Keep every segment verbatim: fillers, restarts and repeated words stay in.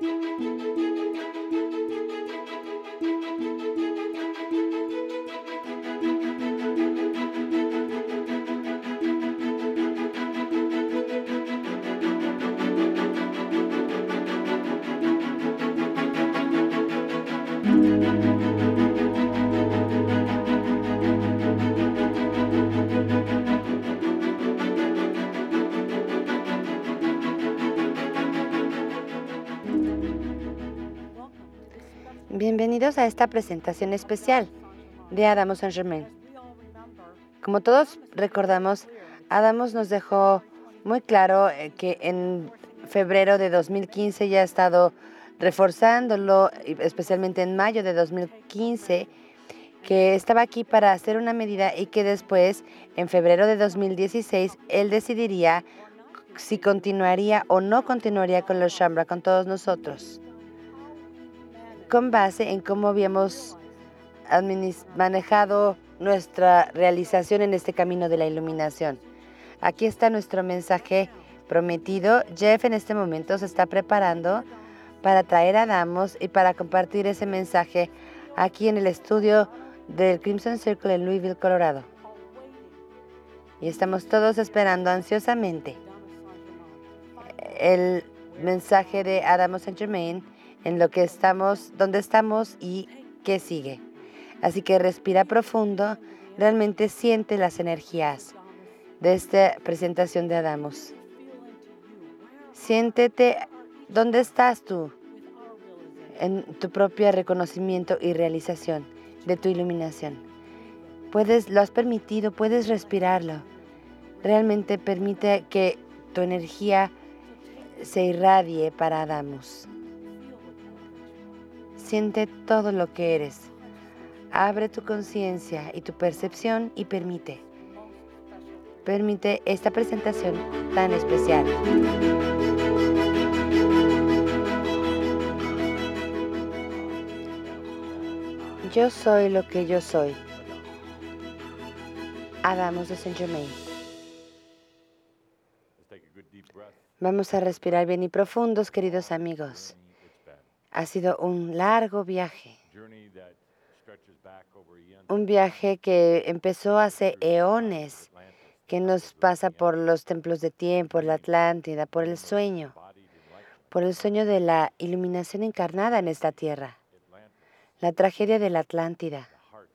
Bienvenidos a esta presentación especial de Adamo Saint-Germain. Como todos recordamos, Adamos nos dejó muy claro que en febrero de dos mil quince ya ha estado reforzándolo, especialmente en mayo de dos mil quince, que estaba aquí para hacer una medida y que después, en febrero de dos mil dieciséis, él decidiría si continuaría o no continuaría con los Shaumbra, con todos nosotros, con base en cómo habíamos manejado nuestra realización en este camino de la iluminación. Aquí está nuestro mensaje prometido. Jeff en este momento se está preparando para traer a Adamos y para compartir ese mensaje aquí en el estudio del Crimson Circle en Louisville, Colorado. Y estamos todos esperando ansiosamente el mensaje de Adamo Saint-Germain en lo que estamos, dónde estamos y qué sigue. Así que respira profundo, realmente siente las energías de esta presentación de Adamos. Siéntete, ¿dónde estás tú? En tu propio reconocimiento y realización de tu iluminación. Puedes, lo has permitido, puedes respirarlo. Realmente permite que tu energía se irradie para Adamos. Siente todo lo que eres. Abre tu conciencia y tu percepción y permite. Permite esta presentación tan especial. Yo soy lo que yo soy. Adamos de Saint-Germain. Vamos a respirar bien y profundos, queridos amigos. Ha sido un largo viaje. Un viaje que empezó hace eones, que nos pasa por los templos de tiempo, por la Atlántida, por el sueño, por el sueño de la iluminación encarnada en esta tierra, la tragedia de la Atlántida,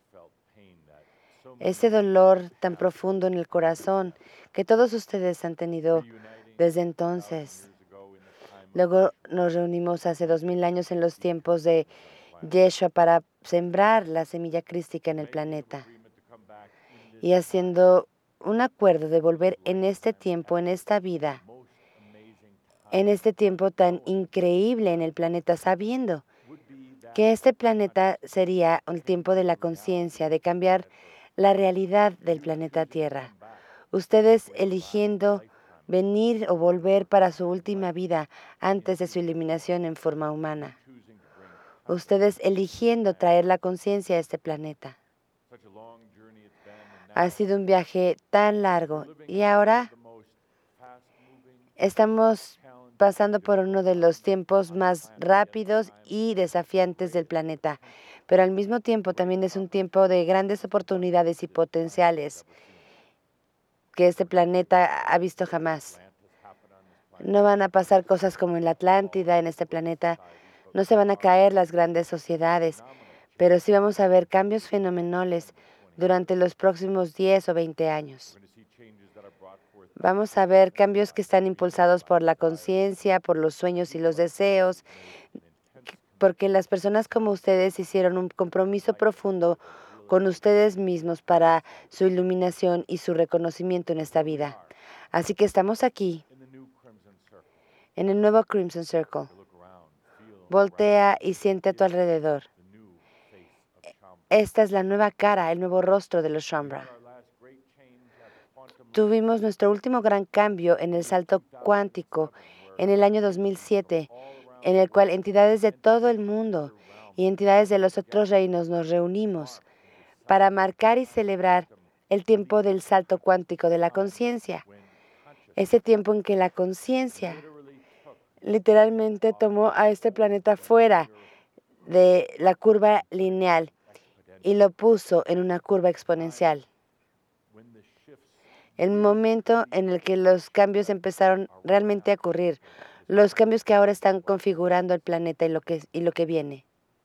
ese dolor tan profundo en el corazón que todos ustedes han tenido desde entonces. Luego nos reunimos hace dos mil años en los tiempos de Yeshua para sembrar la semilla crística en el planeta y haciendo un acuerdo de volver en este tiempo, en esta vida, en este tiempo tan increíble en el planeta, sabiendo que este planeta sería el tiempo de la conciencia, de cambiar la realidad del planeta Tierra. Ustedes eligiendo venir o volver para su última vida antes de su eliminación en forma humana. Ustedes eligiendo traer la conciencia a este planeta. Ha sido un viaje tan largo y ahora estamos pasando por uno de los tiempos más rápidos y desafiantes del planeta, pero al mismo tiempo también es un tiempo de grandes oportunidades y potenciales que este planeta ha visto jamás. No van a pasar cosas como en la Atlántida, en este planeta. No se van a caer las grandes sociedades, pero sí vamos a ver cambios fenomenales durante los próximos diez o veinte años. Vamos a ver cambios que están impulsados por la conciencia, por los sueños y los deseos, porque las personas como ustedes hicieron un compromiso profundo con ustedes mismos para su iluminación y su reconocimiento en esta vida. Así que estamos aquí, en el nuevo Crimson Circle. Voltea y siente a tu alrededor. Esta es la nueva cara, el nuevo rostro de los Shaumbra. Tuvimos nuestro último gran cambio en el salto cuántico en el año dos mil siete, en el cual entidades de todo el mundo y entidades de los otros reinos nos reunimos para marcar y celebrar el tiempo del salto cuántico de la conciencia. Ese tiempo en que la conciencia literalmente tomó a este planeta fuera de la curva lineal y lo puso en una curva exponencial. El momento en el que los cambios empezaron realmente a ocurrir, los cambios que ahora están configurando el planeta y lo que, y lo que viene.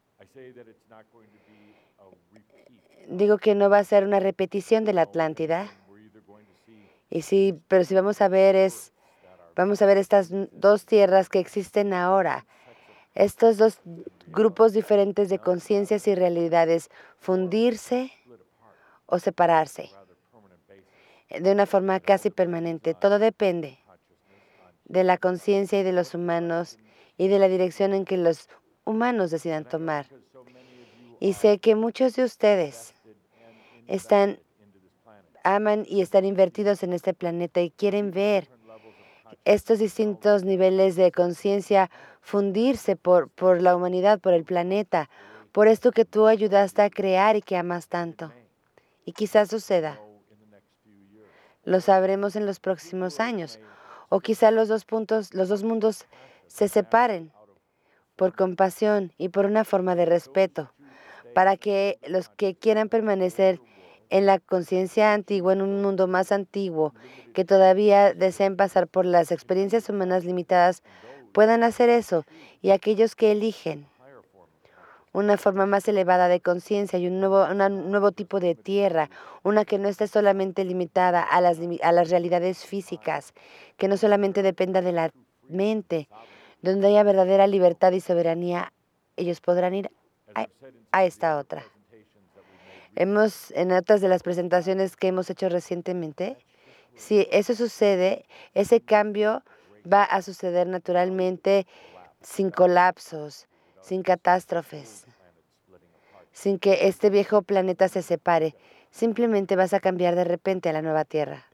Digo que no va a ser una repetición de la Atlántida. Y sí, pero si vamos a ver es, vamos a ver estas dos tierras que existen ahora, estos dos grupos diferentes de conciencias y realidades, fundirse o separarse de una forma casi permanente. Todo depende de la conciencia y de los humanos y de la dirección en que los humanos decidan tomar. Y sé que muchos de ustedes están, aman y están invertidos en este planeta y quieren ver estos distintos niveles de conciencia fundirse por, por la humanidad, por el planeta, por esto que tú ayudaste a crear y que amas tanto. Y quizás suceda. Lo sabremos en los próximos años. O quizá los dos puntos, los dos mundos se separen por compasión y por una forma de respeto, para que los que quieran permanecer en la conciencia antigua, en un mundo más antiguo, que todavía deseen pasar por las experiencias humanas limitadas, puedan hacer eso. Y aquellos que eligen una forma más elevada de conciencia y un nuevo, una- un nuevo tipo de tierra, una que no esté solamente limitada a las, limi- a las realidades físicas, que no solamente dependa de la mente, donde haya verdadera libertad y soberanía, ellos podrán ir a, a esta otra. Hemos, en otras de las presentaciones que hemos hecho recientemente, si eso sucede, ese cambio va a suceder naturalmente sin colapsos, sin catástrofes, sin que este viejo planeta se separe. Simplemente vas a cambiar de repente a la nueva Tierra.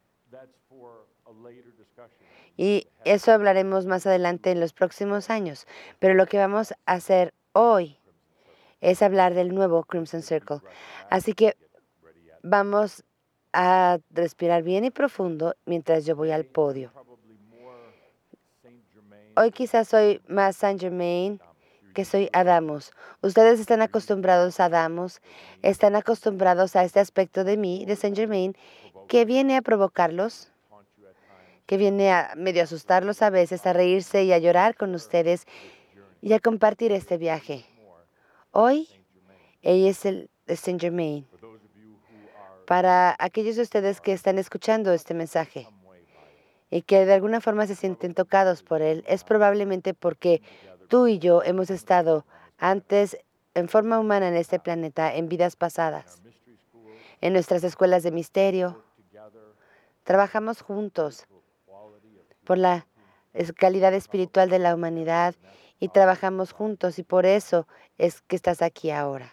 Y eso hablaremos más adelante en los próximos años. Pero lo que vamos a hacer hoy es hablar del nuevo Crimson Circle. Así que vamos a respirar bien y profundo mientras yo voy al podio. Hoy quizás soy más Saint Germain que soy Adamos. Ustedes están acostumbrados a Adamos, están acostumbrados a este aspecto de mí, de Saint Germain, que viene a provocarlos, que viene a medio asustarlos a veces, a reírse y a llorar con ustedes y a compartir este viaje. Hoy, ella es el de Saint Germain. Para aquellos de ustedes que están escuchando este mensaje y que de alguna forma se sienten tocados por él, es probablemente porque tú y yo hemos estado antes en forma humana en este planeta en vidas pasadas, en nuestras escuelas de misterio. Trabajamos juntos por la es- calidad espiritual de la humanidad y trabajamos juntos y por eso es que estás aquí ahora.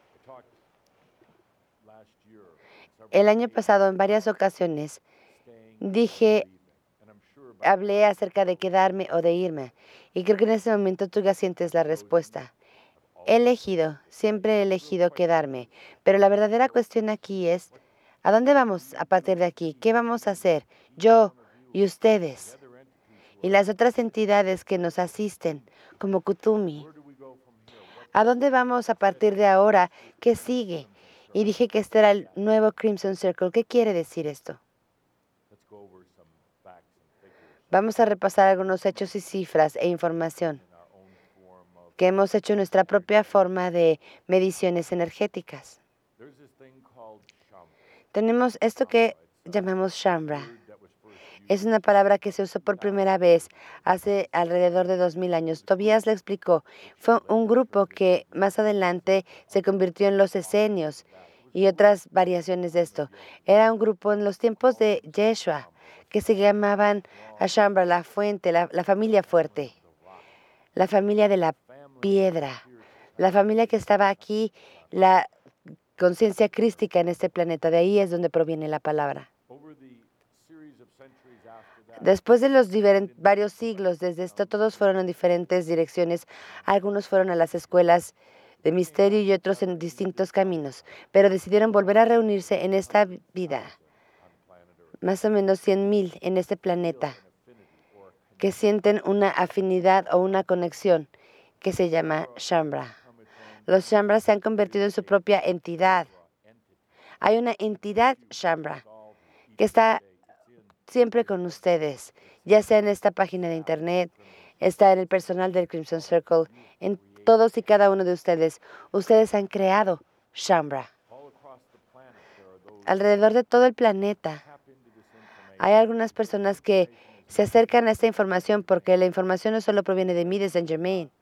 El año pasado, en varias ocasiones, dije, hablé acerca de quedarme o de irme, y creo que en este momento tú ya sientes la respuesta. He elegido, siempre he elegido quedarme, pero la verdadera cuestión aquí es, ¿a dónde vamos a partir de aquí? ¿Qué vamos a hacer? Yo y ustedes y las otras entidades que nos asisten, como Kutumi. ¿A dónde vamos a partir de ahora? ¿Qué sigue? Y dije que este era el nuevo Crimson Circle. ¿Qué quiere decir esto? Vamos a repasar algunos hechos y cifras e información que hemos hecho en nuestra propia forma de mediciones energéticas. Tenemos esto que llamamos Shambra. Es una palabra que se usó por primera vez hace alrededor de dos mil años. Tobías le explicó. Fue un grupo que más adelante se convirtió en los esenios y otras variaciones de esto. Era un grupo en los tiempos de Yeshua que se llamaban Ashambra, la fuente, la, la familia fuerte, la familia de la piedra, la familia que estaba aquí, la conciencia crística en este planeta. De ahí es donde proviene la palabra. Después de los varios siglos, desde esto, todos fueron en diferentes direcciones. Algunos fueron a las escuelas de misterio y otros en distintos caminos, pero decidieron volver a reunirse en esta vida, más o menos cien mil en este planeta, que sienten una afinidad o una conexión que se llama Shambra. Los Shambras se han convertido en su propia entidad. Hay una entidad Shambra que está siempre con ustedes, ya sea en esta página de internet, está en el personal del Crimson Circle, en todos y cada uno de ustedes. Ustedes han creado Shambra. Alrededor de todo el planeta hay algunas personas que se acercan a esta información porque la información no solo proviene de mí, de Saint Germain.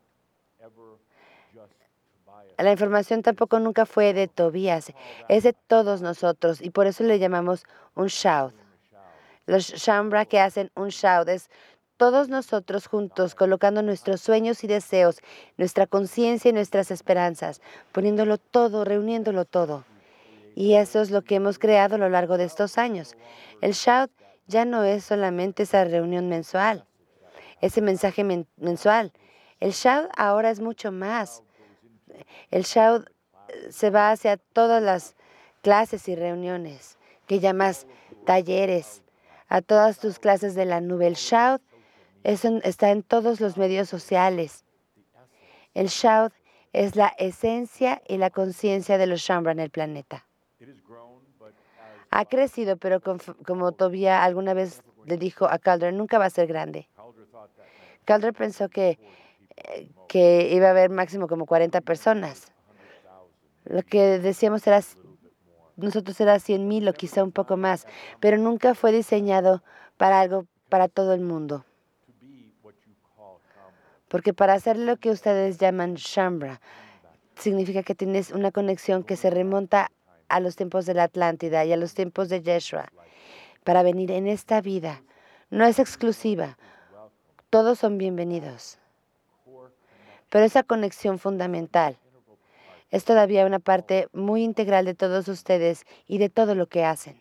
La información tampoco nunca fue de Tobías, es de todos nosotros y por eso le llamamos un shout. Los Shambra que hacen un shout es todos nosotros juntos colocando nuestros sueños y deseos, nuestra conciencia y nuestras esperanzas, poniéndolo todo, reuniéndolo todo. Y eso es lo que hemos creado a lo largo de estos años. El shout ya no es solamente esa reunión mensual, ese mensaje men mensual. El shout ahora es mucho más. El shout se va hacia todas las clases y reuniones que llamas talleres, a todas tus clases de la nube. El shout eso está en todos los medios sociales. El shout es la esencia y la conciencia de los Shambra en el planeta. Ha crecido, pero como Tobía alguna vez le dijo a Calder, nunca va a ser grande. Calder pensó que, que iba a haber máximo como cuarenta personas. Lo que decíamos era, nosotros era cien mil o quizá un poco más, pero nunca fue diseñado para algo para todo el mundo. Porque para hacer lo que ustedes llaman Shambra, significa que tienes una conexión que se remonta a los tiempos de la Atlántida y a los tiempos de Yeshua, para venir en esta vida. No es exclusiva, todos son bienvenidos. Pero esa conexión fundamental es todavía una parte muy integral de todos ustedes y de todo lo que hacen.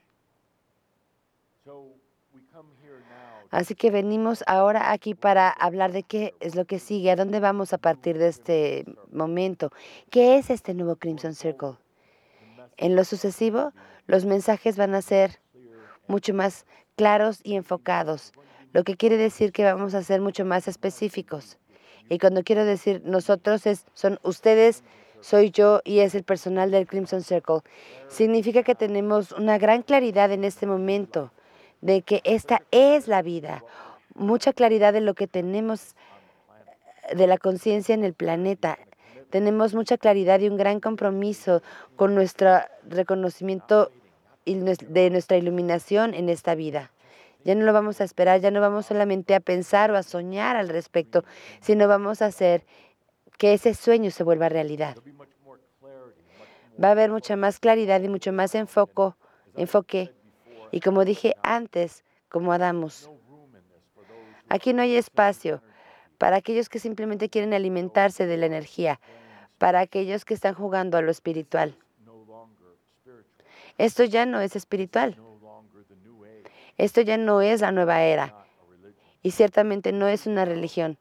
Así que venimos ahora aquí para hablar de qué es lo que sigue, a dónde vamos a partir de este momento, qué es este nuevo Crimson Circle. En lo sucesivo, los mensajes van a ser mucho más claros y enfocados, lo que quiere decir que vamos a ser mucho más específicos. Y cuando quiero decir nosotros, es, son ustedes, soy yo y es el personal del Crimson Circle. Significa que tenemos una gran claridad en este momento de que esta es la vida, mucha claridad de lo que tenemos de la conciencia en el planeta. Tenemos mucha claridad y un gran compromiso con nuestro reconocimiento de nuestra iluminación en esta vida. Ya no lo vamos a esperar, ya no vamos solamente a pensar o a soñar al respecto, sino vamos a hacer que ese sueño se vuelva realidad. Va a haber mucha más claridad y mucho más enfoco, enfoque. Y como dije antes, como Adamos, aquí no hay espacio para aquellos que simplemente quieren alimentarse de la energía, para aquellos que están jugando a lo espiritual. Esto ya no es espiritual. Esto ya no es la nueva era. Y ciertamente no es una religión.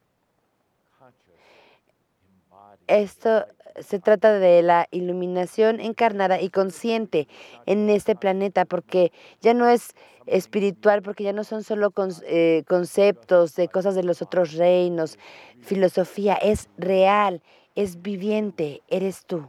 Esto se trata de la iluminación encarnada y consciente en este planeta, porque ya no es espiritual, porque ya no son solo con, eh, conceptos de cosas de los otros reinos, filosofía, es real, es viviente, eres tú.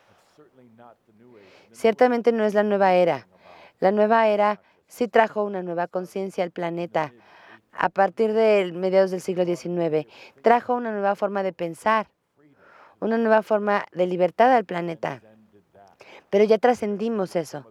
Ciertamente no es la nueva era. La nueva era sí trajo una nueva conciencia al planeta. A partir de mediados del siglo diecinueve, trajo una nueva forma de pensar, una nueva forma de libertad al planeta. Pero ya trascendimos eso.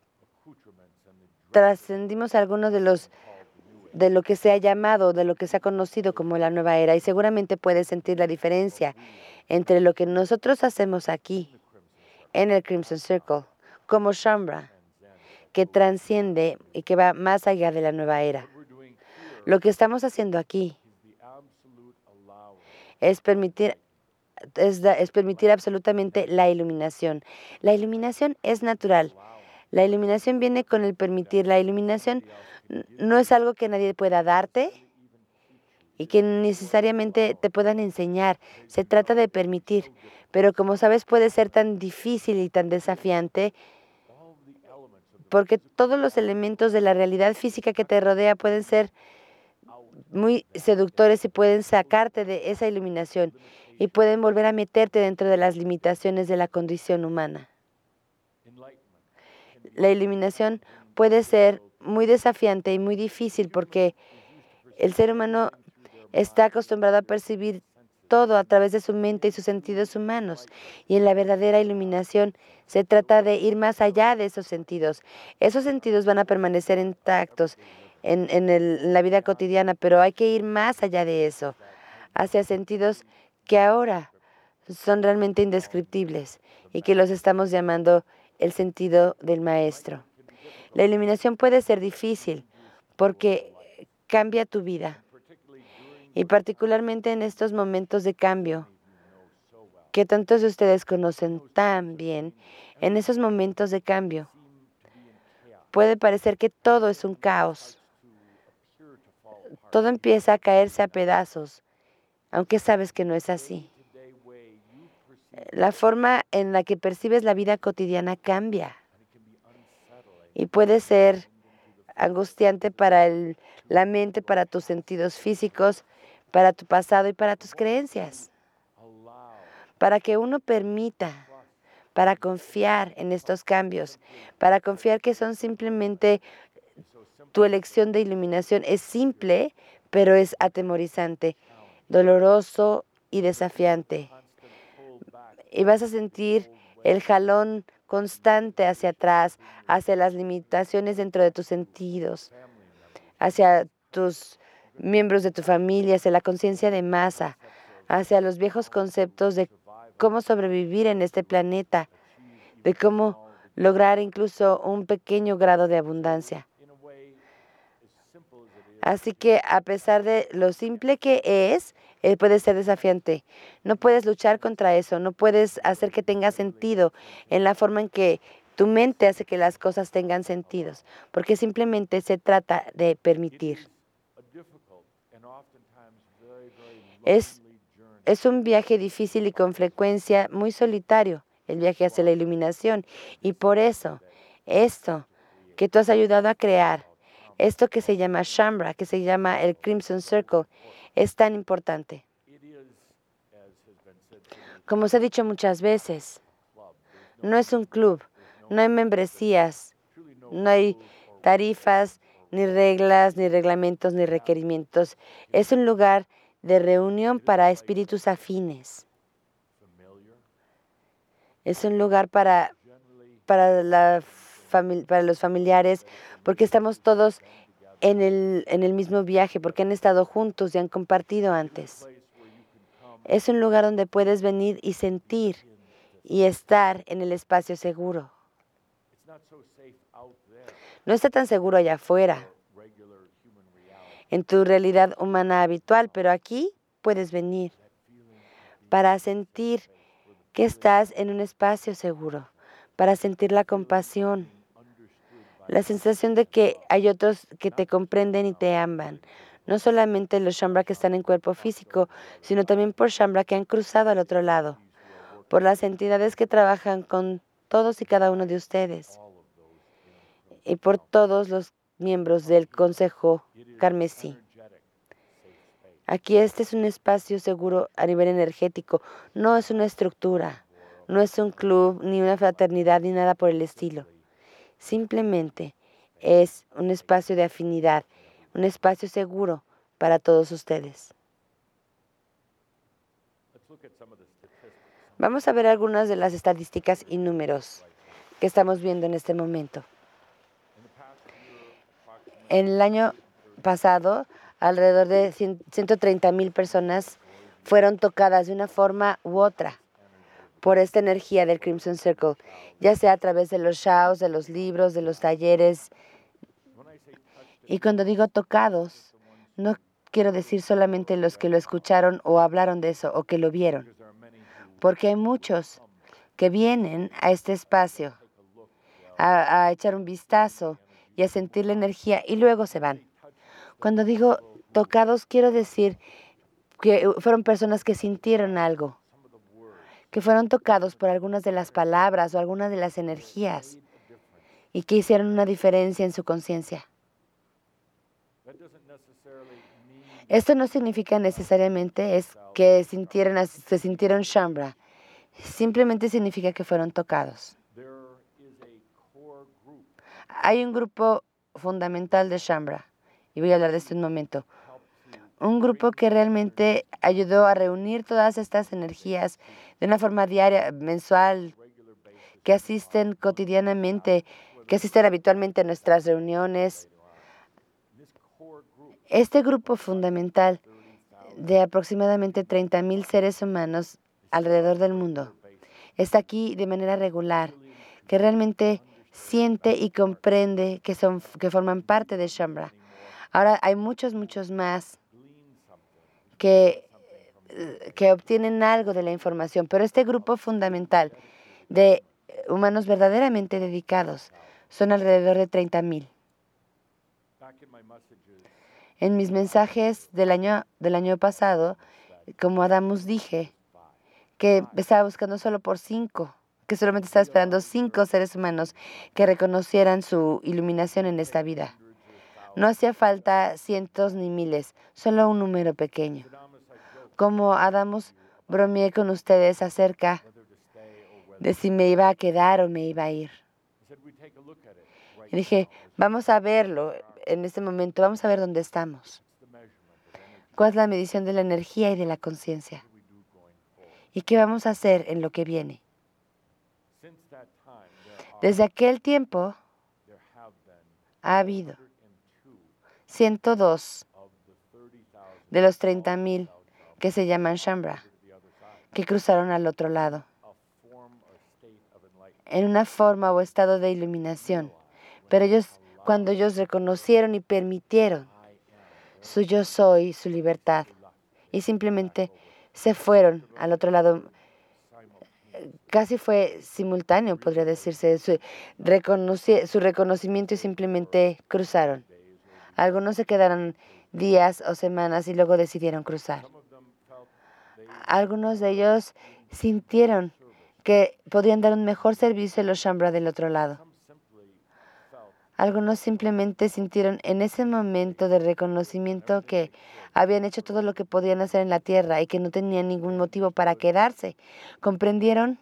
Trascendimos algunos de los de lo que se ha llamado, de lo que se ha conocido como la nueva era, y seguramente puedes sentir la diferencia entre lo que nosotros hacemos aquí, en el Crimson Circle, como Shambra, que transciende y que va más allá de la nueva era. Lo que estamos haciendo aquí es permitir Es, es permitir absolutamente la iluminación. La iluminación es natural. La iluminación viene con el permitir. La iluminación no es algo que nadie pueda darte y que necesariamente te puedan enseñar. Se trata de permitir. Pero como sabes, puede ser tan difícil y tan desafiante porque todos los elementos de la realidad física que te rodea pueden ser muy seductores y pueden sacarte de esa iluminación y pueden volver a meterte dentro de las limitaciones de la condición humana. La iluminación puede ser muy desafiante y muy difícil porque el ser humano está acostumbrado a percibir todo a través de su mente y sus sentidos humanos. Y en la verdadera iluminación se trata de ir más allá de esos sentidos. Esos sentidos van a permanecer intactos en, en, el, en la vida cotidiana, pero hay que ir más allá de eso, hacia sentidos que ahora son realmente indescriptibles y que los estamos llamando el sentido del maestro. La iluminación puede ser difícil porque cambia tu vida. Y particularmente en estos momentos de cambio, que tantos de ustedes conocen tan bien, en esos momentos de cambio, puede parecer que todo es un caos. Todo empieza a caerse a pedazos, aunque sabes que no es así. La forma en la que percibes la vida cotidiana cambia y puede ser angustiante para el, la mente, para tus sentidos físicos, para tu pasado y para tus creencias. Para que uno permita, para confiar en estos cambios, para confiar que son simplemente tu elección de iluminación. Es simple, pero es atemorizante, doloroso y desafiante. Y vas a sentir el jalón constante hacia atrás, hacia las limitaciones dentro de tus sentidos, hacia tus miembros de tu familia, hacia la conciencia de masa, hacia los viejos conceptos de cómo sobrevivir en este planeta, de cómo lograr incluso un pequeño grado de abundancia. Así que a pesar de lo simple que es, eh, puede ser desafiante. No puedes luchar contra eso, no puedes hacer que tenga sentido en la forma en que tu mente hace que las cosas tengan sentidos, porque simplemente se trata de permitir. Es, es un viaje difícil y con frecuencia muy solitario, el viaje hacia la iluminación, y por eso, esto que tú has ayudado a crear, esto que se llama Shambhala, que se llama el Crimson Circle, es tan importante. Como os he dicho muchas veces, no es un club, no hay membresías, no hay tarifas, ni reglas, ni reglamentos, ni requerimientos. Es un lugar de reunión para espíritus afines. Es un lugar para, para, la fami- para los familiares, porque estamos todos en el, en el mismo viaje, porque han estado juntos y han compartido antes. Es un lugar donde puedes venir y sentir y estar en el espacio seguro. No está tan seguro allá afuera, en tu realidad humana habitual, pero aquí puedes venir para sentir que estás en un espacio seguro, para sentir la compasión, la sensación de que hay otros que te comprenden y te aman. No solamente los Shambhala que están en cuerpo físico, sino también por Shambhala que han cruzado al otro lado, por las entidades que trabajan con todos y cada uno de ustedes, y por todos los miembros del Consejo Carmesí. Aquí este es un espacio seguro a nivel energético, no es una estructura, no es un club, ni una fraternidad, ni nada por el estilo. Simplemente es un espacio de afinidad, un espacio seguro para todos ustedes. Vamos a ver algunas de las estadísticas y números que estamos viendo en este momento. En el año pasado, alrededor de ciento treinta mil personas fueron tocadas de una forma u otra por esta energía del Crimson Circle, ya sea a través de los shows, de los libros, de los talleres. Y cuando digo tocados, no quiero decir solamente los que lo escucharon o hablaron de eso o que lo vieron, porque hay muchos que vienen a este espacio a, a echar un vistazo y a sentir la energía y luego se van. Cuando digo tocados, quiero decir que fueron personas que sintieron algo, que fueron tocados por algunas de las palabras o algunas de las energías y que hicieron una diferencia en su conciencia. Esto no significa necesariamente es que sintieron, as- se sintieron Shambra. Simplemente significa que fueron tocados. Hay un grupo fundamental de Shambra, y voy a hablar de esto en un momento. Un grupo que realmente ayudó a reunir todas estas energías de una forma diaria, mensual, que asisten cotidianamente, que asisten habitualmente a nuestras reuniones. Este grupo fundamental de aproximadamente treinta mil seres humanos alrededor del mundo está aquí de manera regular, que realmente siente y comprende que, son, que forman parte de Shambra. Ahora hay muchos, muchos más que, eh, que obtienen algo de la información, pero este grupo fundamental de humanos verdaderamente dedicados son alrededor de treinta mil. En mis mensajes del año, del año pasado, como Adamus dije, que estaba buscando solo por cinco, que solamente estaba esperando cinco seres humanos que reconocieran su iluminación en esta vida. No hacía falta cientos ni miles, solo un número pequeño. Como Adamus, bromeé con ustedes acerca de si me iba a quedar o me iba a ir. Y dije, vamos a verlo en este momento, vamos a ver dónde estamos. ¿Cuál es la medición de la energía y de la conciencia? ¿Y qué vamos a hacer en lo que viene? Desde aquel tiempo ha habido ciento dos de los treinta mil que se llaman Shambra, que cruzaron al otro lado, en una forma o estado de iluminación. Pero ellos, cuando ellos reconocieron y permitieron su yo soy, su libertad, y simplemente se fueron al otro lado, casi fue simultáneo, podría decirse, su, reconoci- su reconocimiento y simplemente cruzaron. Algunos se quedaron días o semanas y luego decidieron cruzar. Algunos de ellos sintieron que podían dar un mejor servicio a los Shambra del otro lado. Algunos simplemente sintieron en ese momento de reconocimiento que habían hecho todo lo que podían hacer en la tierra y que no tenían ningún motivo para quedarse. Comprendieron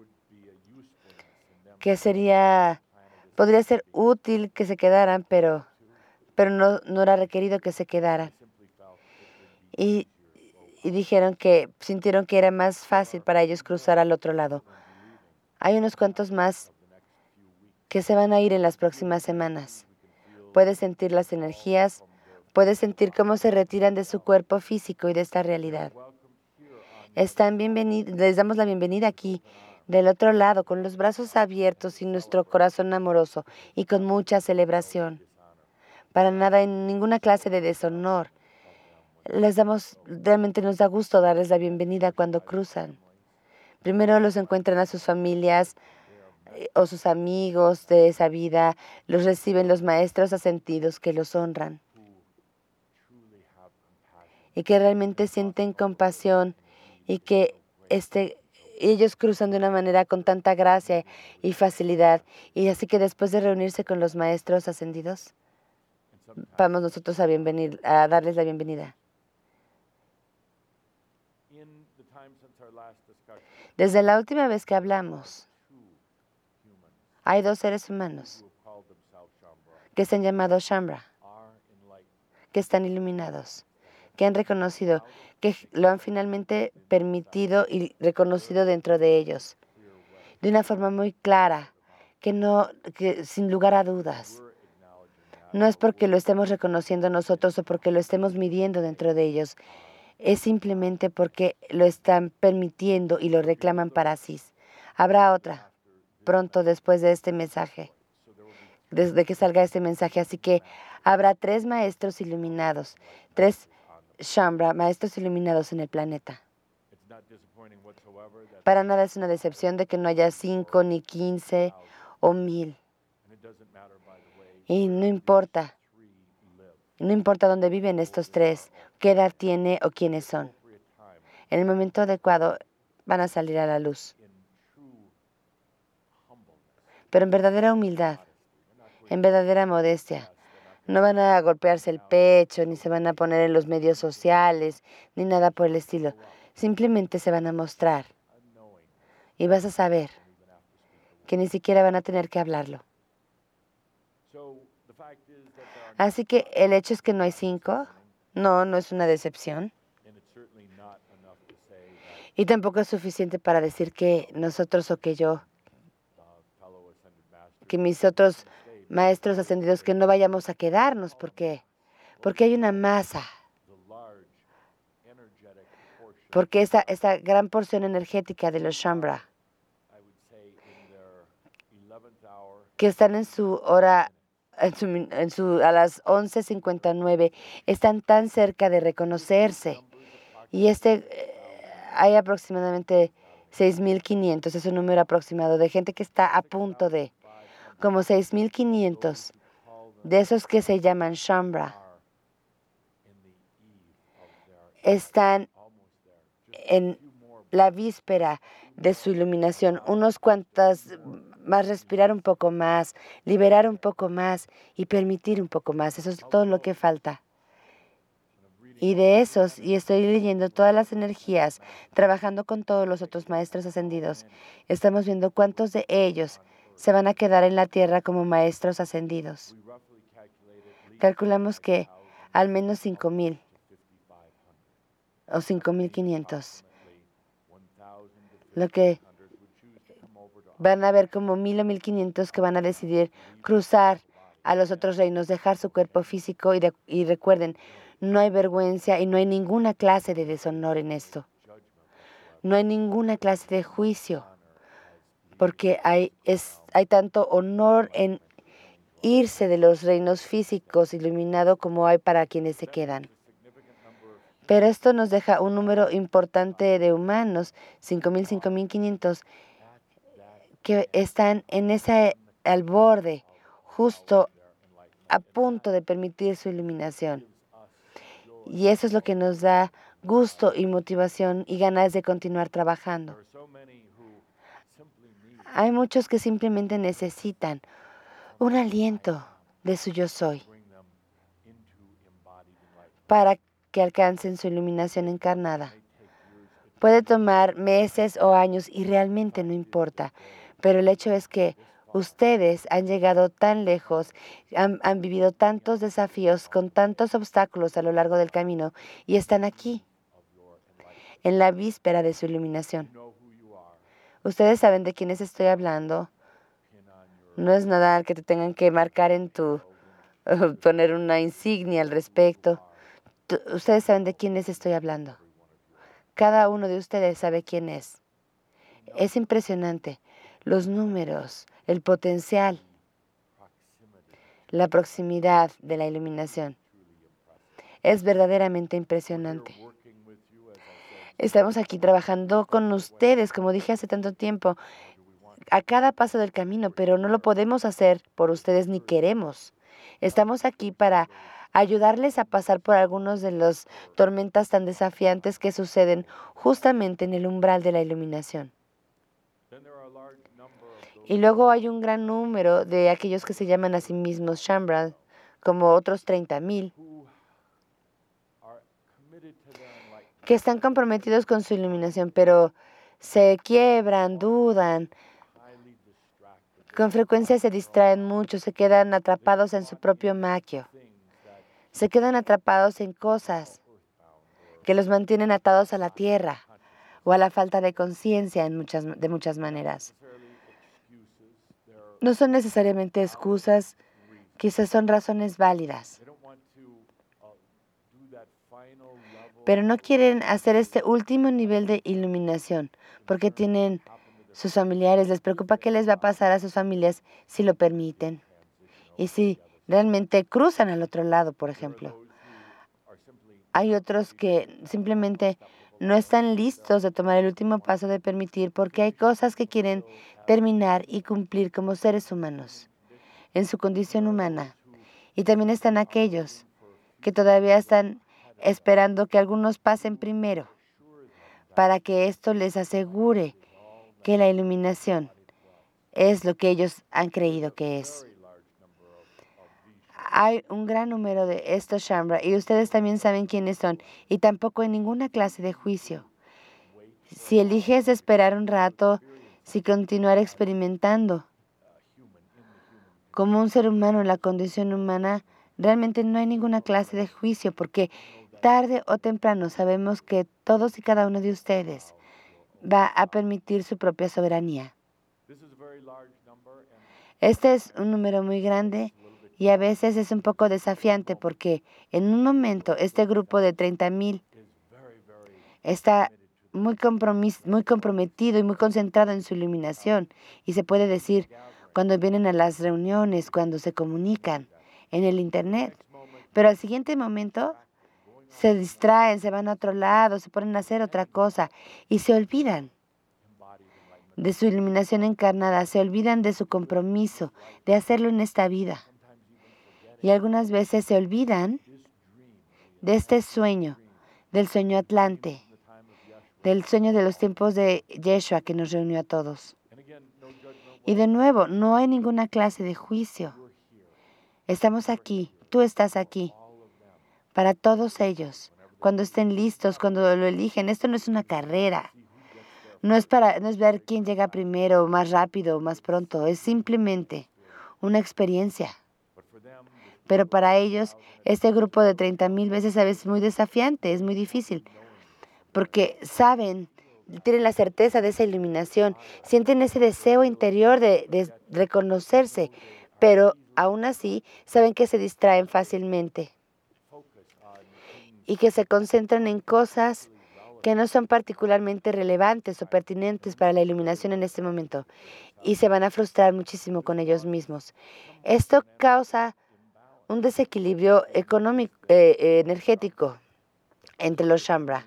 que sería, podría ser útil que se quedaran, pero, pero no, no era requerido que se quedaran. Y, y dijeron que sintieron que era más fácil para ellos cruzar al otro lado. Hay unos cuantos más que se van a ir en las próximas semanas. Puedes sentir las energías, puedes sentir cómo se retiran de su cuerpo físico y de esta realidad. Están bienvenidos, les damos la bienvenida aquí, del otro lado, con los brazos abiertos y nuestro corazón amoroso y con mucha celebración. Para nada, en ninguna clase de deshonor. Les damos, realmente nos da gusto darles la bienvenida cuando cruzan. Primero los encuentran a sus familias eh, o sus amigos de esa vida, los reciben los maestros ascendidos que los honran y que realmente sienten compasión y que este, ellos cruzan de una manera con tanta gracia y facilidad. Y así que después de reunirse con los maestros ascendidos, vamos nosotros a, bienvenir, a darles la bienvenida. Desde la última vez que hablamos, hay dos seres humanos que se han llamado Shambra, que están iluminados, que han reconocido, que lo han finalmente permitido y reconocido dentro de ellos, de una forma muy clara, que no, que sin lugar a dudas. No es porque lo estemos reconociendo nosotros o porque lo estemos midiendo dentro de ellos, es simplemente porque lo están permitiendo y lo reclaman para sí. Habrá otra pronto después de este mensaje, desde que salga este mensaje, así que habrá tres maestros iluminados, tres Shambra, maestros iluminados en el planeta. Para nada es una decepción de que no haya cinco, ni quince o mil. Y no importa, no importa dónde viven estos tres, qué edad tiene o quiénes son. En el momento adecuado van a salir a la luz. Pero en verdadera humildad, en verdadera modestia. No van a golpearse el pecho, ni se van a poner en los medios sociales, ni nada por el estilo. Simplemente se van a mostrar. Y vas a saber que ni siquiera van a tener que hablarlo. Así que el hecho es que no hay cinco. No, no es una decepción. Y tampoco es suficiente para decir que nosotros o que yo, que mis otros maestros ascendidos, que no vayamos a quedarnos, porque, porque hay una masa, porque esta, esta gran porción energética de los Shambra, que están en su hora, en su, en su, a las once cincuenta y nueve, están tan cerca de reconocerse. Y este, eh, hay aproximadamente seis mil quinientos, es un número aproximado de gente que está a punto de, como seis mil quinientos de esos que se llaman Shambra, están en la víspera de su iluminación. Unos cuantas más, respirar un poco más, liberar un poco más y permitir un poco más. Eso es todo lo que falta. Y de esos, y estoy leyendo todas las energías, trabajando con todos los otros maestros ascendidos, estamos viendo cuántos de ellos se van a quedar en la tierra como maestros ascendidos. Calculamos que al menos cinco mil o cinco mil quinientos, lo que van a haber como mil o mil quinientos que van a decidir cruzar a los otros reinos, dejar su cuerpo físico y, de, y recuerden, no hay vergüenza y no hay ninguna clase de deshonor en esto. No hay ninguna clase de juicio, porque hay, es, hay tanto honor en irse de los reinos físicos iluminado como hay para quienes se quedan. Pero esto nos deja un número importante de humanos, cinco mil, cinco mil quinientos, que están en ese, al borde, justo a punto de permitir su iluminación. Y eso es lo que nos da gusto y motivación y ganas de continuar trabajando. Hay muchos que simplemente necesitan un aliento de su yo soy para que alcancen su iluminación encarnada. Puede tomar meses o años y realmente no importa, pero el hecho es que ustedes han llegado tan lejos, han, han vivido tantos desafíos con tantos obstáculos a lo largo del camino y están aquí, en la víspera de su iluminación. Ustedes saben de quiénes estoy hablando. No es nada que te tengan que marcar en tu, uh, poner una insignia al respecto. T- ustedes saben de quiénes estoy hablando. Cada uno de ustedes sabe quién es. Es impresionante. Los números, el potencial, la proximidad de la iluminación. Es verdaderamente impresionante. Estamos aquí trabajando con ustedes, como dije hace tanto tiempo, a cada paso del camino, pero no lo podemos hacer por ustedes ni queremos. Estamos aquí para ayudarles a pasar por algunos de las tormentas tan desafiantes que suceden justamente en el umbral de la iluminación. Y luego hay un gran número de aquellos que se llaman a sí mismos Shambra, como otros treinta mil, que están comprometidos con su iluminación, pero se quiebran, dudan, con frecuencia se distraen mucho, se quedan atrapados en su propio maquio, se quedan atrapados en cosas que los mantienen atados a la tierra o a la falta de conciencia en muchas, de muchas maneras. No son necesariamente excusas, quizás son razones válidas, pero no quieren hacer este último nivel de iluminación porque tienen sus familiares, les preocupa qué les va a pasar a sus familias si lo permiten y si realmente cruzan al otro lado, por ejemplo. Hay otros que simplemente no están listos de tomar el último paso de permitir porque hay cosas que quieren terminar y cumplir como seres humanos, en su condición humana. Y también están aquellos que todavía están esperando que algunos pasen primero para que esto les asegure que la iluminación es lo que ellos han creído que es. hay un gran número de estos Shambra y ustedes también saben quiénes son y tampoco hay ninguna clase de juicio. Si eliges esperar un rato, si continuar experimentando como un ser humano en la condición humana, realmente no hay ninguna clase de juicio porque tarde o temprano sabemos que todos y cada uno de ustedes va a permitir su propia soberanía. Este es un número muy grande y a veces es un poco desafiante porque en un momento este grupo de treinta mil está muy, compromis- muy comprometido y muy concentrado en su iluminación. Y se puede decir, cuando vienen a las reuniones, cuando se comunican en el Internet. Pero al siguiente momento se distraen, se van a otro lado, se ponen a hacer otra cosa y se olvidan de su iluminación encarnada, se olvidan de su compromiso de hacerlo en esta vida. Y algunas veces se olvidan de este sueño, del sueño atlante, del sueño de los tiempos de Yeshua que nos reunió a todos. Y de nuevo, no hay ninguna clase de juicio. Estamos aquí, tú estás aquí, para todos ellos, cuando estén listos, cuando lo eligen. Esto no es una carrera. No es, para, no es ver quién llega primero, más rápido o más pronto. Es simplemente una experiencia. Pero para ellos, este grupo de treinta mil veces a veces es muy desafiante, es muy difícil. Porque saben, tienen la certeza de esa iluminación, sienten ese deseo interior de, de reconocerse, pero aún así saben que se distraen fácilmente y que se concentran en cosas que no son particularmente relevantes o pertinentes para la iluminación en este momento y se van a frustrar muchísimo con ellos mismos. Esto causa un desequilibrio económico, eh, eh, energético entre los Shambra.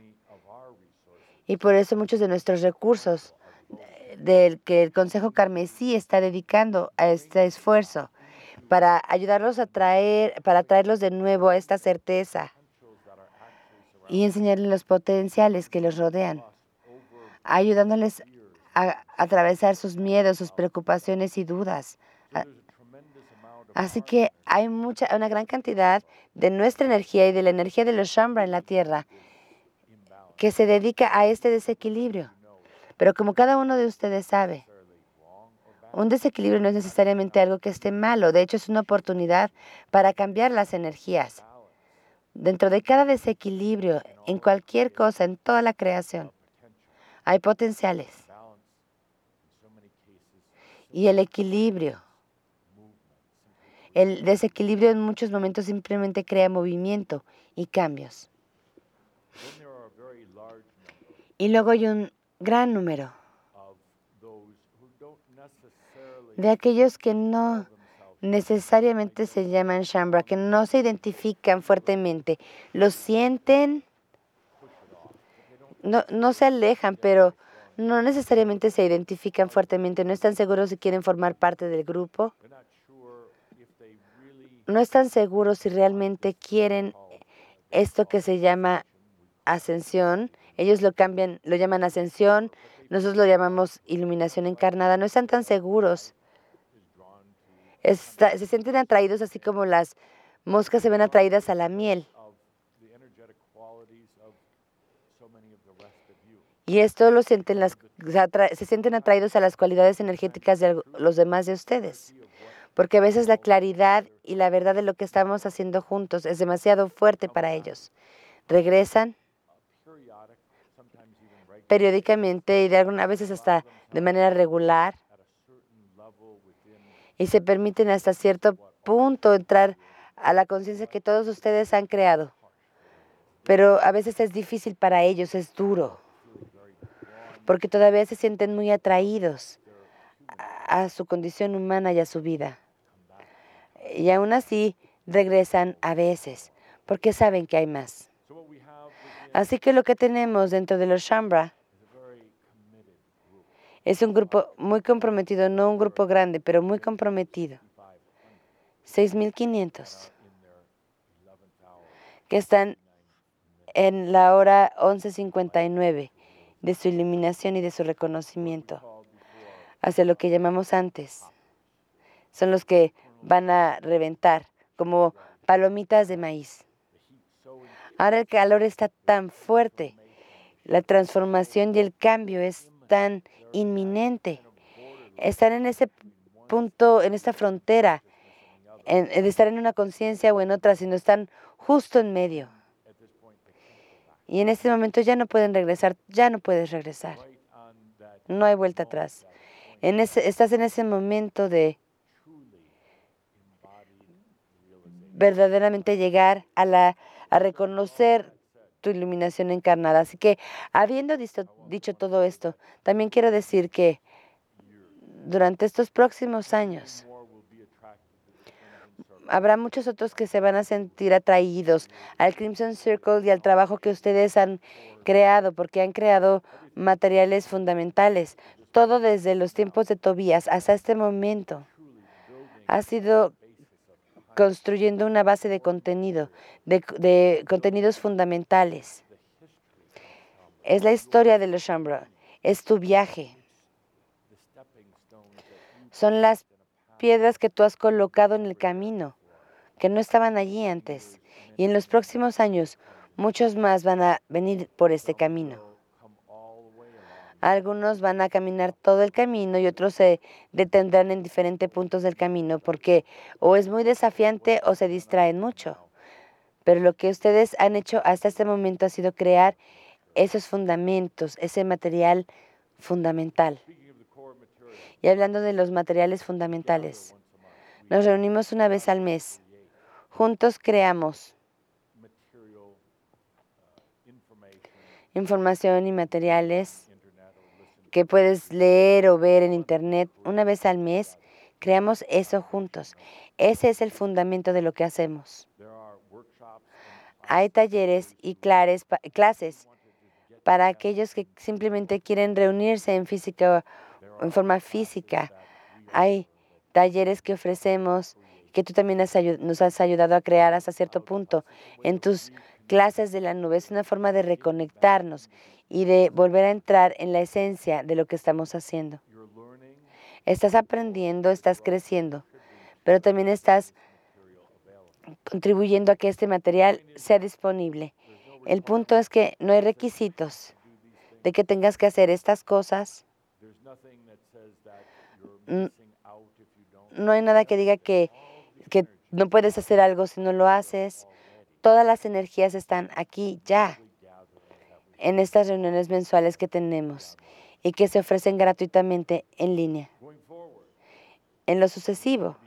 Y por eso muchos de nuestros recursos del que el Consejo Carmesí está dedicando a este esfuerzo para ayudarlos a traer, para traerlos de nuevo a esta certeza y enseñarles los potenciales que los rodean, ayudándoles a atravesar sus miedos, sus preocupaciones y dudas. Así que hay mucha, una gran cantidad de nuestra energía y de la energía de los Shambra en la Tierra que se dedica a este desequilibrio. Pero como cada uno de ustedes sabe, un desequilibrio no es necesariamente algo que esté malo. De hecho, es una oportunidad para cambiar las energías. Dentro de cada desequilibrio, en cualquier cosa, en toda la creación, hay potenciales. Y el equilibrio, el desequilibrio en muchos momentos simplemente crea movimiento y cambios. Y luego hay un gran número de aquellos que no necesariamente se llaman Shambra, que no se identifican fuertemente, lo sienten, no, no se alejan, pero no necesariamente se identifican fuertemente, no están seguros si quieren formar parte del grupo, no están seguros si realmente quieren esto que se llama ascensión. Ellos lo cambian, lo llaman ascensión, nosotros lo llamamos iluminación encarnada, no están tan seguros. Está, se sienten atraídos así como las moscas se ven atraídas a la miel. Y esto lo sienten las, se sienten atraídos a las cualidades energéticas de los demás de ustedes. Porque a veces la claridad y la verdad de lo que estamos haciendo juntos es demasiado fuerte para ellos. Regresan periódicamente y de algunas veces hasta de manera regular y se permiten hasta cierto punto entrar a la conciencia que todos ustedes han creado. Pero a veces es difícil para ellos, es duro, porque todavía se sienten muy atraídos a, a su condición humana y a su vida. Y aún así regresan a veces, porque saben que hay más. Así que lo que tenemos dentro de los Shambra es un grupo muy comprometido, no un grupo grande, pero muy comprometido. seis mil quinientos que están en la hora once cincuenta y nueve de su iluminación y de su reconocimiento hacia lo que llamamos antes. Son los que van a reventar como palomitas de maíz. Ahora el calor está tan fuerte, la transformación y el cambio es tan inminente. Están en ese punto, en esta frontera, en, en estar en una conciencia o en otra, sino están justo en medio. Y en este momento ya no pueden regresar, ya no puedes regresar. No hay vuelta atrás. En ese, estás en ese momento de verdaderamente llegar a, la, a reconocer tu iluminación encarnada. Así que, habiendo dicho, dicho todo esto, también quiero decir que durante estos próximos años habrá muchos otros que se van a sentir atraídos al Crimson Circle y al trabajo que ustedes han creado, porque han creado materiales fundamentales. Todo desde los tiempos de Tobías hasta este momento ha sido construyendo una base de contenido, de, de contenidos fundamentales. Es la historia de los Shaumbra, es tu viaje. Son las piedras que tú has colocado en el camino, que no estaban allí antes. Y en los próximos años, muchos más van a venir por este camino. Algunos van a caminar todo el camino y otros se detendrán en diferentes puntos del camino porque o es muy desafiante o se distraen mucho. Pero lo que ustedes han hecho hasta este momento ha sido crear esos fundamentos, ese material fundamental. Y hablando de los materiales fundamentales, nos reunimos una vez al mes. Juntos creamos información y materiales que puedes leer o ver en internet una vez al mes. Creamos eso juntos. Ese es el fundamento de lo que hacemos. Hay talleres y clares, clases para aquellos que simplemente quieren reunirse en física, en forma física. Hay talleres que ofrecemos que tú también has nos has ayudado a crear hasta cierto punto en tus clases de la nube. Es una forma de reconectarnos y de volver a entrar en la esencia de lo que estamos haciendo. Estás aprendiendo, estás creciendo, pero también estás contribuyendo a que este material sea disponible. El punto es que no hay requisitos de que tengas que hacer estas cosas. No hay nada que diga que, que no puedes hacer algo si no lo haces. Todas las energías están aquí ya, en estas reuniones mensuales que tenemos y que se ofrecen gratuitamente en línea. En lo sucesivo,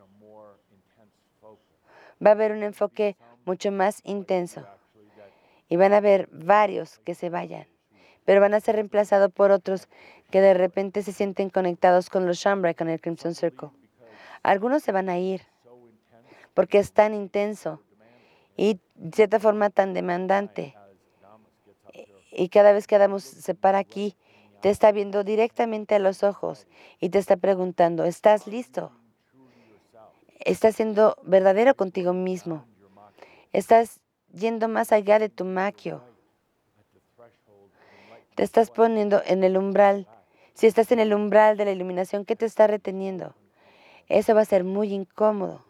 va a haber un enfoque mucho más intenso y van a haber varios que se vayan, pero van a ser reemplazados por otros que de repente se sienten conectados con los Shaumbra, con el Crimson Circle. Algunos se van a ir porque es tan intenso y de cierta forma tan demandante. Y cada vez que Adamos se para aquí, te está viendo directamente a los ojos y te está preguntando, ¿estás listo? ¿Estás siendo verdadero contigo mismo? ¿Estás yendo más allá de tu maquio? Te estás poniendo en el umbral. Si estás en el umbral de la iluminación, ¿qué te está reteniendo? Eso va a ser muy incómodo.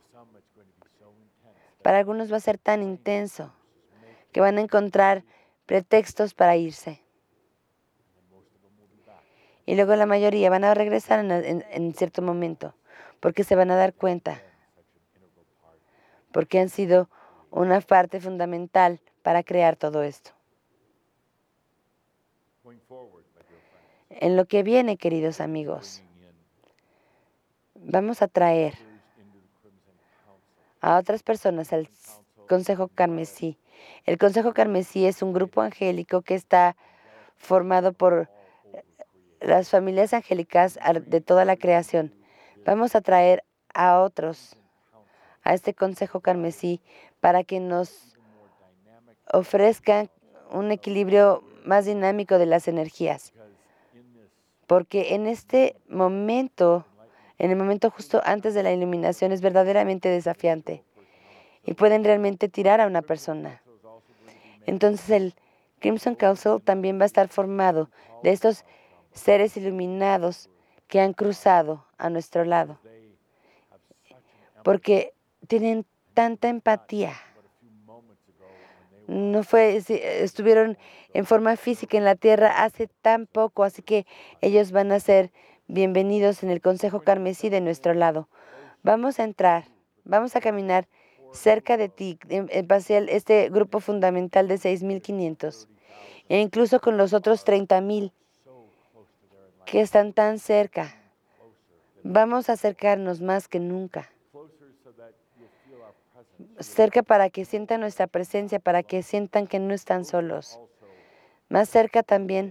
Para algunos va a ser tan intenso que van a encontrar pretextos para irse. Y luego la mayoría van a regresar en, en, en cierto momento, porque se van a dar cuenta, porque han sido una parte fundamental para crear todo esto. En lo que viene, queridos amigos, vamos a traer a otras personas al Consejo Carmesí. El Consejo Carmesí es un grupo angélico que está formado por las familias angélicas de toda la creación. Vamos a traer a otros a este Consejo Carmesí para que nos ofrezcan un equilibrio más dinámico de las energías. Porque en este momento, en el momento justo antes de la iluminación, es verdaderamente desafiante y pueden realmente tirar a una persona. Entonces el Crimson Council también va a estar formado de estos seres iluminados que han cruzado a nuestro lado, porque tienen tanta empatía. No fue, sí, estuvieron en forma física en la tierra hace tan poco, así que ellos van a ser bienvenidos en el Consejo Carmesí de nuestro lado. Vamos a entrar, vamos a caminar cerca de ti, en, en base a este grupo fundamental de seis mil quinientos, e incluso con los otros treinta mil que están tan cerca. Vamos a acercarnos más que nunca. Cerca para que sientan nuestra presencia, para que sientan que no están solos. Más cerca también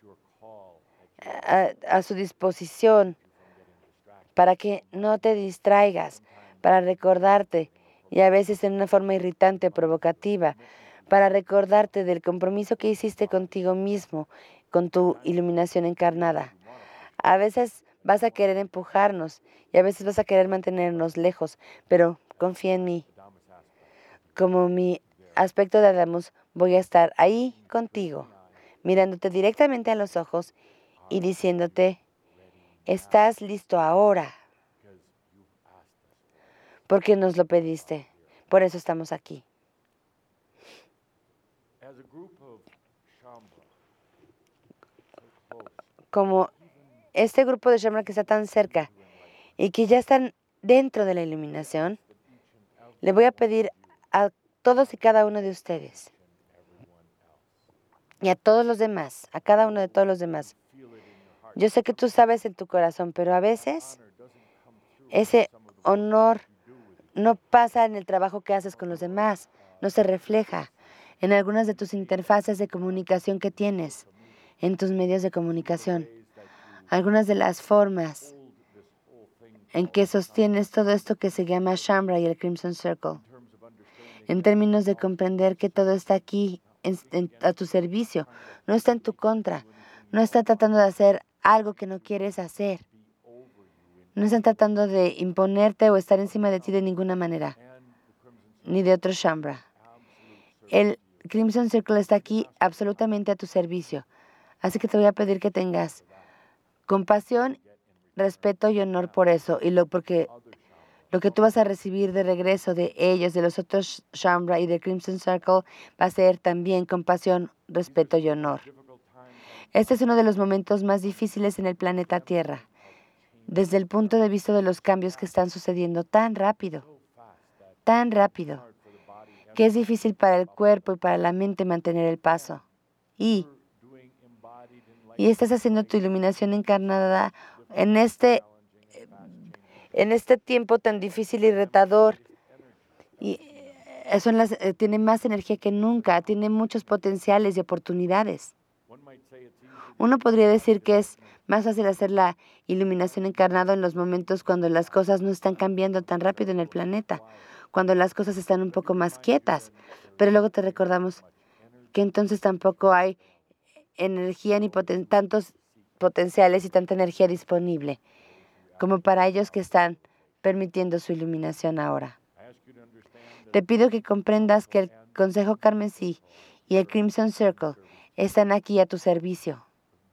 a, a su disposición, para que no te distraigas, para recordarte, y a veces en una forma irritante o provocativa, para recordarte del compromiso que hiciste contigo mismo, con tu iluminación encarnada. A veces vas a querer empujarnos y a veces vas a querer mantenernos lejos, pero confía en mí. Como mi aspecto de Adamus, voy a estar ahí contigo, mirándote directamente a los ojos y diciéndote, estás listo ahora, porque nos lo pediste. Por eso estamos aquí. Como este grupo de Shambhala que está tan cerca y que ya están dentro de la iluminación, le voy a pedir a todos y cada uno de ustedes y a todos los demás, a cada uno de todos los demás. Yo sé que tú sabes en tu corazón, pero a veces ese honor no pasa en el trabajo que haces con los demás, no se refleja en algunas de tus interfaces de comunicación que tienes, en tus medios de comunicación. Algunas de las formas en que sostienes todo esto que se llama Shambhala y el Crimson Circle, en términos de comprender que todo está aquí en, en, a tu servicio, no está en tu contra, no está tratando de hacer algo que no quieres hacer, no están tratando de imponerte o estar encima de ti de ninguna manera, ni de otro Shambhala. El Crimson Circle está aquí absolutamente a tu servicio, así que te voy a pedir que tengas compasión, respeto y honor por eso, y lo porque lo que tú vas a recibir de regreso de ellos, de los otros Shambhala y del Crimson Circle, va a ser también compasión, respeto y honor. Este es uno de los momentos más difíciles en el planeta Tierra, desde el punto de vista de los cambios que están sucediendo tan rápido, tan rápido, que es difícil para el cuerpo y para la mente mantener el paso. Y, y estás haciendo tu iluminación encarnada en este En este tiempo tan difícil y retador, y son las, eh, tiene más energía que nunca, tiene muchos potenciales y oportunidades. Uno podría decir que es más fácil hacer la iluminación encarnada en los momentos cuando las cosas no están cambiando tan rápido en el planeta, cuando las cosas están un poco más quietas, pero luego te recordamos que entonces tampoco hay energía ni poten- tantos potenciales y tanta energía disponible como para ellos que están permitiendo su iluminación ahora. Te pido que comprendas que el Consejo Carmesí y el Crimson Circle están aquí a tu servicio,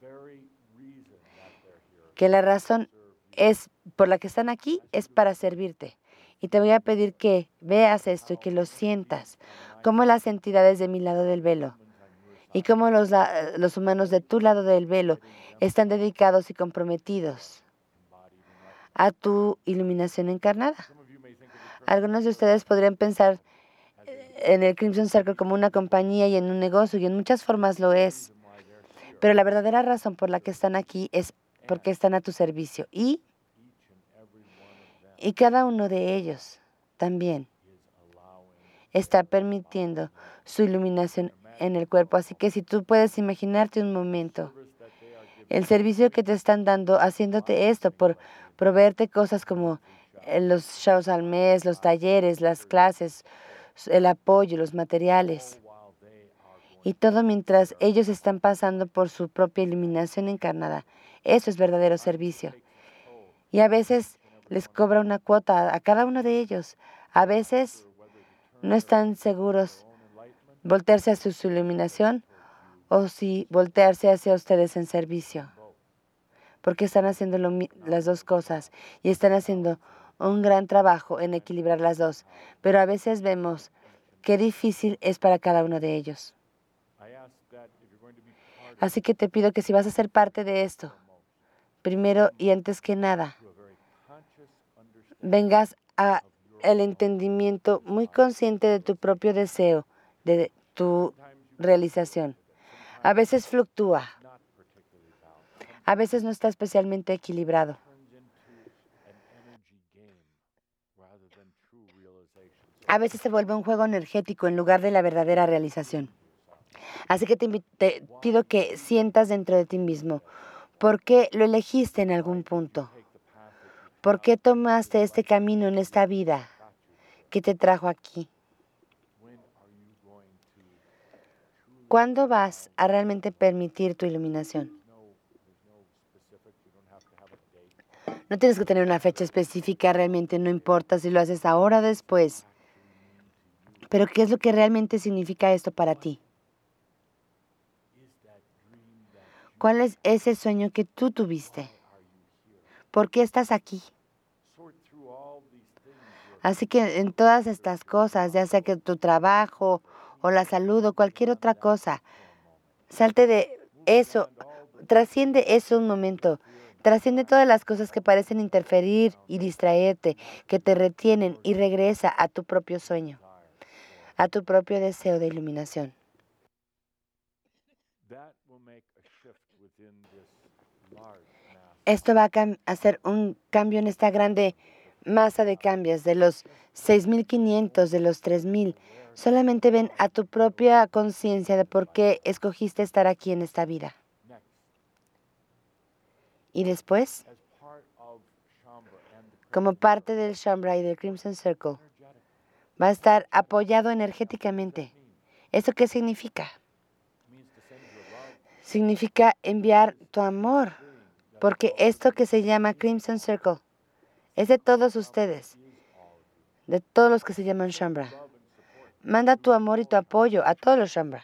que la razón es por la que están aquí es para servirte. Y te voy a pedir que veas esto y que lo sientas, como las entidades de mi lado del velo y como los, los humanos de tu lado del velo están dedicados y comprometidos a tu iluminación encarnada. Algunos de ustedes podrían pensar en el Crimson Circle como una compañía y en un negocio, y en muchas formas lo es. Pero la verdadera razón por la que están aquí es porque están a tu servicio. Y, y cada uno de ellos también está permitiendo su iluminación en el cuerpo. Así que si tú puedes imaginarte un momento, el servicio que te están dando, haciéndote esto por proveerte cosas como los shows al mes, los talleres, las clases, el apoyo, los materiales. Y todo mientras ellos están pasando por su propia iluminación encarnada. Eso es verdadero servicio. Y a veces les cobra una cuota a cada uno de ellos. A veces no están seguros voltearse hacia su iluminación o si voltearse hacia ustedes en servicio. Porque están haciendo lo, las dos cosas y están haciendo un gran trabajo en equilibrar las dos, pero a veces vemos qué difícil es para cada uno de ellos. Así que te pido que si vas a ser parte de esto, primero y antes que nada, vengas a el entendimiento muy consciente de tu propio deseo, de tu realización. A veces fluctúa, a veces no está especialmente equilibrado. A veces se vuelve un juego energético en lugar de la verdadera realización. Así que te, te pido que sientas dentro de ti mismo, ¿por qué lo elegiste en algún punto? ¿Por qué tomaste este camino en esta vida que te trajo aquí? ¿Cuándo vas a realmente permitir tu iluminación? No tienes que tener una fecha específica, realmente no importa si lo haces ahora o después. Pero ¿qué es lo que realmente significa esto para ti? ¿Cuál es ese sueño que tú tuviste? ¿Por qué estás aquí? Así que en todas estas cosas, ya sea que tu trabajo o la salud o cualquier otra cosa, salte de eso, trasciende eso un momento, trasciende todas las cosas que parecen interferir y distraerte, que te retienen y regresa a tu propio sueño, a tu propio deseo de iluminación. Esto va a hacer un cambio en esta grande masa de cambios, de los seis mil quinientos, de los tres mil. Solamente ven a tu propia conciencia de por qué escogiste estar aquí en esta vida. Y después, como parte del Shambra y del Crimson Circle, va a estar apoyado energéticamente. ¿Eso qué significa? Significa enviar tu amor, porque esto que se llama Crimson Circle es de todos ustedes, de todos los que se llaman Shambra. Manda tu amor y tu apoyo a todos los Shambra.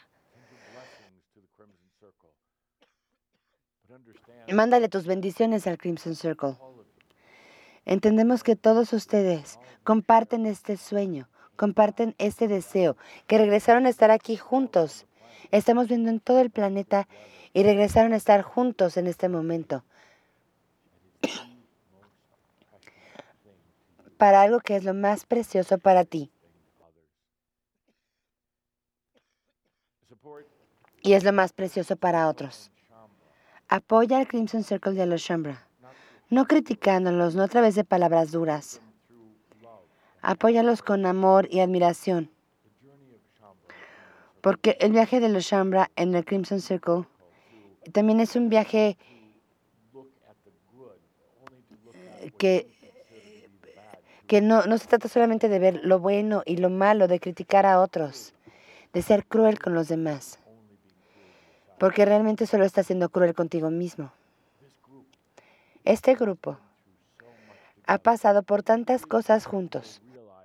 Mándale tus bendiciones al Crimson Circle. Entendemos que todos ustedes comparten este sueño, comparten este deseo, que regresaron a estar aquí juntos. Estamos viendo en todo el planeta y regresaron a estar juntos en este momento. Para algo que es lo más precioso para ti. Y es lo más precioso para otros. Apoya al Crimson Circle y a los Shambra, no criticándolos, no a través de palabras duras. Apóyalos con amor y admiración. Porque el viaje de los Shambra en el Crimson Circle también es un viaje que, que no, no se trata solamente de ver lo bueno y lo malo, de criticar a otros, de ser cruel con los demás. Porque realmente solo estás siendo cruel contigo mismo. Este grupo ha pasado por tantas cosas juntos.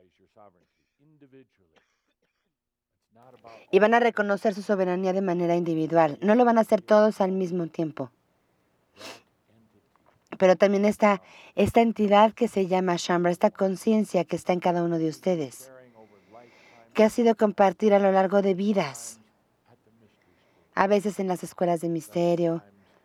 Y van a reconocer su soberanía de manera individual. No lo van a hacer todos al mismo tiempo. Pero también está esta entidad que se llama Shambra, esta conciencia que está en cada uno de ustedes, que ha sido compartir a lo largo de vidas, a veces en las escuelas de misterio,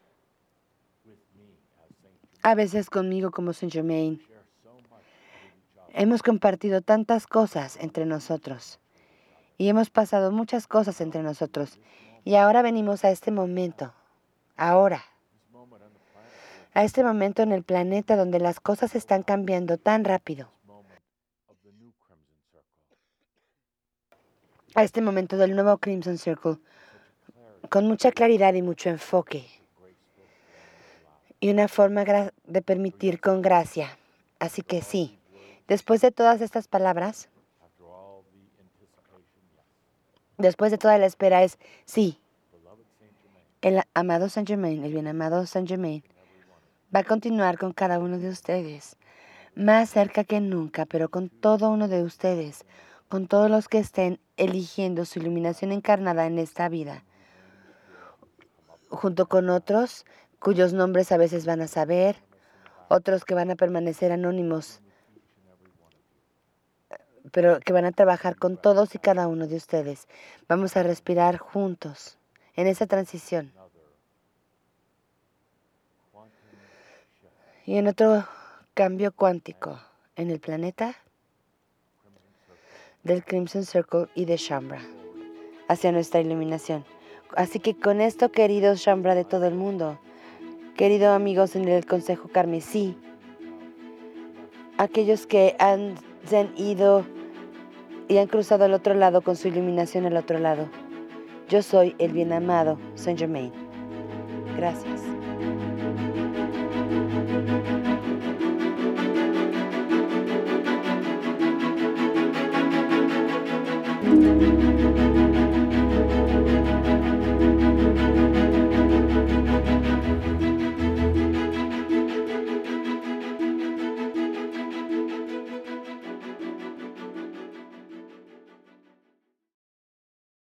a veces conmigo como Saint Germain. Hemos compartido tantas cosas entre nosotros y hemos pasado muchas cosas entre nosotros. Y ahora venimos a este momento, ahora, a este momento en el planeta donde las cosas están cambiando tan rápido. A este momento del nuevo Crimson Circle, con mucha claridad y mucho enfoque. Y una forma de permitir con gracia. Así que sí, después de todas estas palabras, después de toda la espera es sí. El amado Saint Germain, el bien amado Saint Germain, va a continuar con cada uno de ustedes, más cerca que nunca, pero con todo uno de ustedes, con todos los que estén eligiendo su iluminación encarnada en esta vida, junto con otros cuyos nombres a veces van a saber, otros que van a permanecer anónimos pero que van a trabajar con todos y cada uno de ustedes. Vamos a respirar juntos en esa transición. Y en otro cambio cuántico en el planeta del Crimson Circle y de Shambra hacia nuestra iluminación. Así que con esto, queridos Shambra de todo el mundo, queridos amigos en el Consejo Carmesí, aquellos que han, se han ido y han cruzado al otro lado con su iluminación al otro lado, yo soy el bien amado Saint Germain. Gracias. Thank you.